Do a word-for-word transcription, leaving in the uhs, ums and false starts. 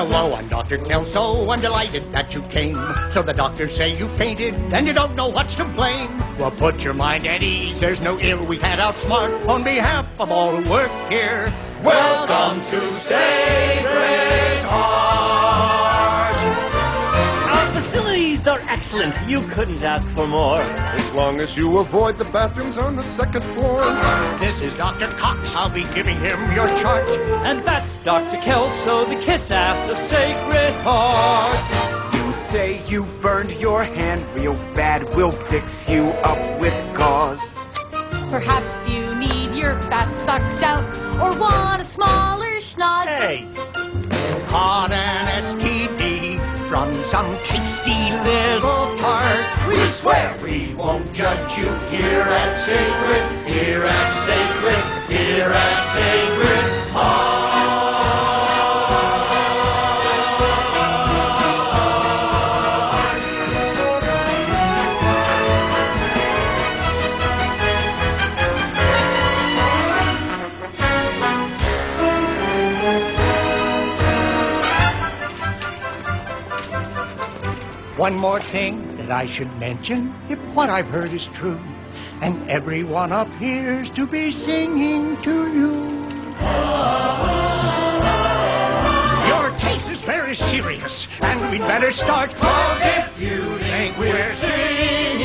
Hello, I'm Doctor Kelso. I'm delighted that you came. So the doctors say you fainted and you don't know what's to blame. Well, put your mind at ease. There's no ill we can't outsmart. On behalf of all who work here, welcome to Sacred Heart. Our facilities are excellent. You couldn't ask for more. As long as you avoid the bathrooms on the second floor. This is Doctor Cox. I'll be giving him your chart. And that's Doctor Kelso, the kiss-ass of Sacred Heart. You say you burned your hand real bad. We'll fix you up with gauze. Perhaps you need your fat sucked out or want a smaller schnoz. Hey! Caught an S T D from some tasty little tart. We swear we won't judge you here at Sacred, here at Sacred, here at Sacred Heart. One more thing that I should mention, if what I've heard is true, and everyone up here's to be singing to you. Your case is very serious, and we'd better start, 'cause if you think we're singing